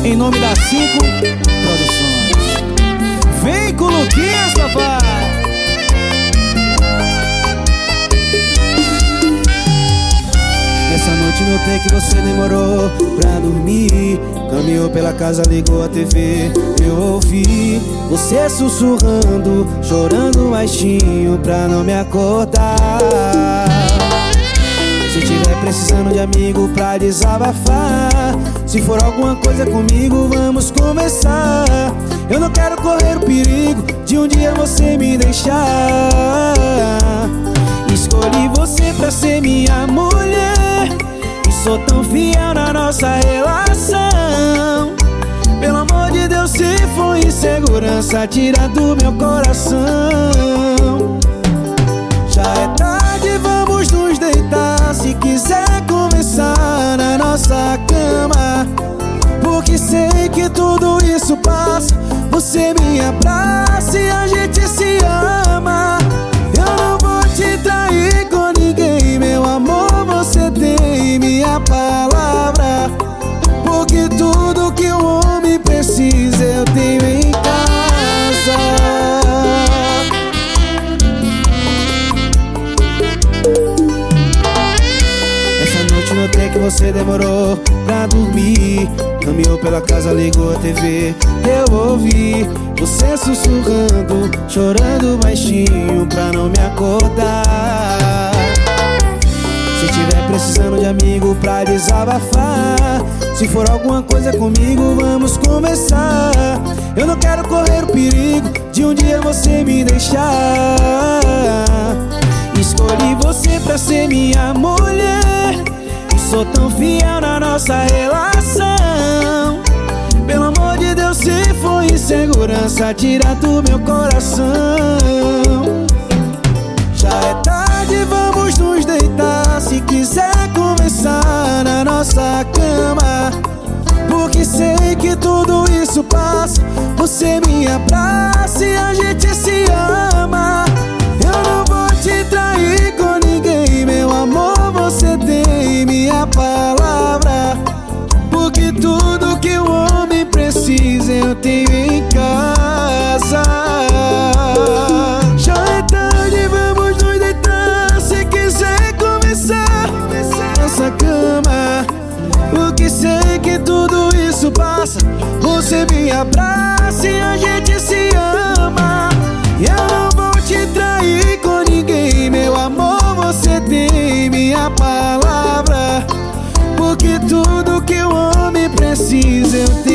em nome da 5 Produções. Vem com o Luquinhas, papai. Essa noite notei que você demorou pra dormir. Caminhou pela casa, ligou a TV. Eu ouvi você sussurrando, chorando baixinho pra não me acordar. Se tiver precisando de amigo pra desabafar, se for alguma coisa comigo, vamos conversar. Eu não quero correr o perigo de um dia você me deixar. Escolhi você pra ser minha mulher e sou tão fiel na nossa relação. Pelo amor de Deus, se for insegurança, tira do meu coração. Já é tarde, vamos nos deitar. Se quiser conversar na nossa cama, porque sei que tudo isso passa. Você me abraça e a gente se ama. Eu não vou te trair com ninguém, meu amor, você tem minha palavra. Porque tudo que o homem precisa eu tenho em casa. Essa noite notei que você demorou pra dormir. Caminhou pela casa, ligou a TV. Eu ouvi você sussurrando, chorando baixinho pra não me acordar. Se tiver precisando de amigo pra desabafar, se for alguma coisa comigo, vamos conversar. Eu não quero correr o perigo de um dia você me deixar. Escolhi você pra ser minha mulher e sou tão fiel na nossa relação. Pelo amor de Deus, se for insegurança, tira do meu coração. Já é tarde, vamos nos deitar. Se quiser conversar na nossa cama, porque sei que tudo isso passa. Você me abraça e a gente se ama. Eu não vou te trair com ninguém, meu amor, você tem minha palavra. Porque tudo que o homem precisa eu tenho em casa. Já é tarde, vamos nos deitar. Se quiser conversar nessa cama, porque sei que tudo isso passa. Você me abraça e a gente se ama. Eu não vou te trair com ninguém, meu amor, você tem minha palavra. Porque tudo que o homem precisa eu tenho